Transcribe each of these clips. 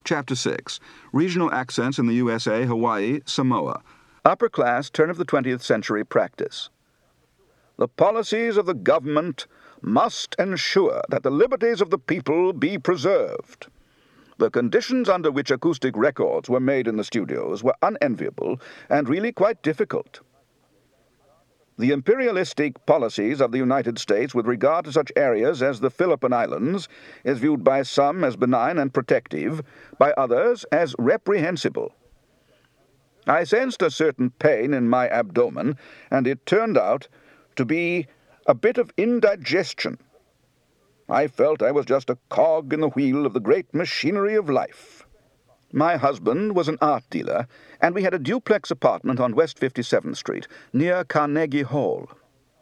Chapter 6. Regional Accents in the USA, Hawaii, Samoa. Upper Class Turn of the 20th Century Practice. The policies of the government must ensure that the liberties of the people be preserved. The conditions under which acoustic records were made in the studios were unenviable and really quite difficult. The imperialistic policies of the United States with regard to such areas as the Philippine Islands is viewed by some as benign and protective, by others as reprehensible. I sensed a certain pain in my abdomen, and it turned out to be a bit of indigestion. I felt I was just a cog in the wheel of the great machinery of life. My husband was an art dealer, and we had a duplex apartment on West 57th Street, near Carnegie Hall.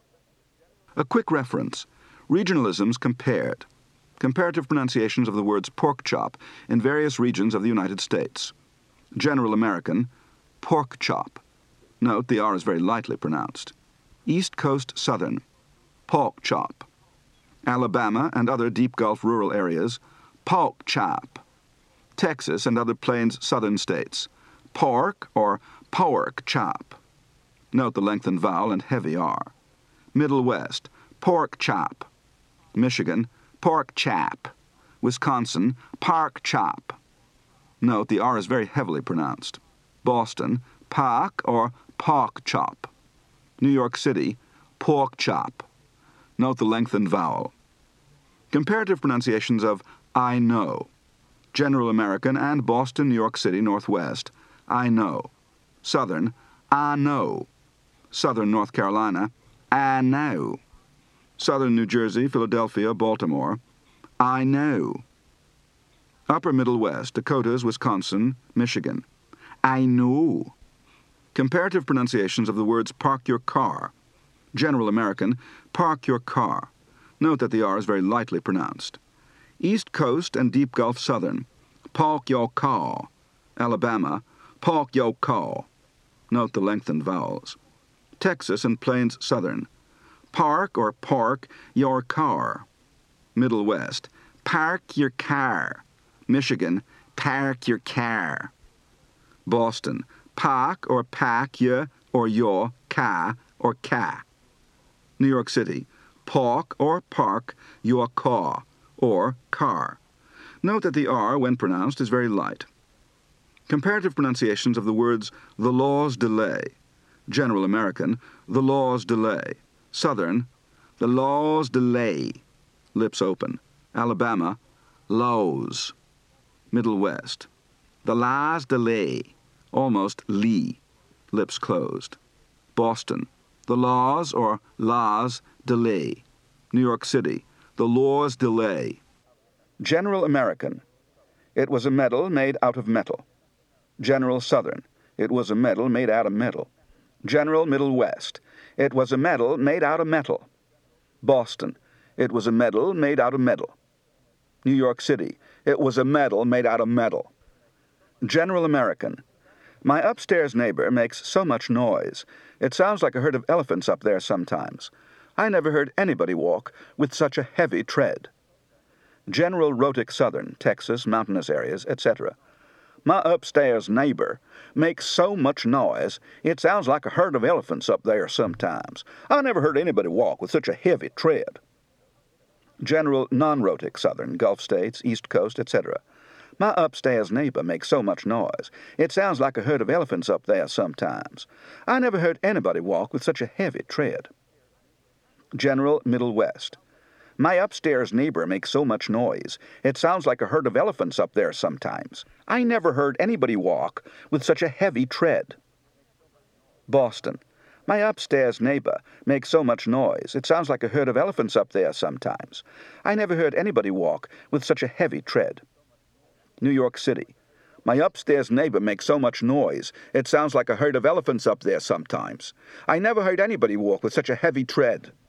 A quick reference. Regionalisms compared. Comparative pronunciations of the words pork chop in various regions of the United States. General American, pork chop. Note the R is very lightly pronounced. East Coast Southern, pork chop. Alabama and other Deep Gulf rural areas, pork chop. Texas and other Plains southern states, pork or pork chop. Note the lengthened vowel and heavy R. Middle West, pork chop. Michigan, pork chap. Wisconsin, park chop. Note the R is very heavily pronounced. Boston, park or pork chop. New York City, pork chop. Note the lengthened vowel. Comparative pronunciations of I know. General American and Boston, New York City, Northwest, I know. Southern, I know. Southern North Carolina, I know. Southern New Jersey, Philadelphia, Baltimore, I know. Upper Middle West, Dakotas, Wisconsin, Michigan, I know. Comparative pronunciations of the words park your car. General American, park your car. Note that the R is very lightly pronounced. East Coast and Deep Gulf Southern, park your car. Alabama, park your car. Note the lengthened vowels. Texas and Plains Southern, park or park your car. Middle West, park your car. Michigan, park your car. Boston, park or pack your or your car or car. New York City, park or park your car or car. Note that the R, when pronounced, is very light. Comparative pronunciations of the words the law's delay. General American, the law's delay. Southern, the law's delay. Lips open. Alabama, laws. Middle West, the law's delay. Almost lee. Lips closed. Boston, the laws or laws delay. New York City, the law's delay. General American, it was a medal made out of metal. General Southern, it was a medal made out of metal. General Middle West, it was a medal made out of metal. Boston, it was a medal made out of metal. New York City, it was a medal made out of metal. General American, my upstairs neighbor makes so much noise. It sounds like a herd of elephants up there sometimes. I never heard anybody walk with such a heavy tread. General Rhotic Southern, Texas, mountainous areas, etc. My upstairs neighbor makes so much noise, it sounds like a herd of elephants up there sometimes. I never heard anybody walk with such a heavy tread. General Non-Rhotic Southern, Gulf States, East Coast, etc. My upstairs neighbor makes so much noise, it sounds like a herd of elephants up there sometimes. I never heard anybody walk with such a heavy tread. General Middle West, my upstairs neighbor makes so much noise, it sounds like a herd of elephants up there sometimes. I never heard anybody walk with such a heavy tread. Boston, my upstairs neighbor makes so much noise, it sounds like a herd of elephants up there sometimes. I never heard anybody walk with such a heavy tread. New York City, my upstairs neighbor makes so much noise, it sounds like a herd of elephants up there sometimes. I never heard anybody walk with such a heavy tread.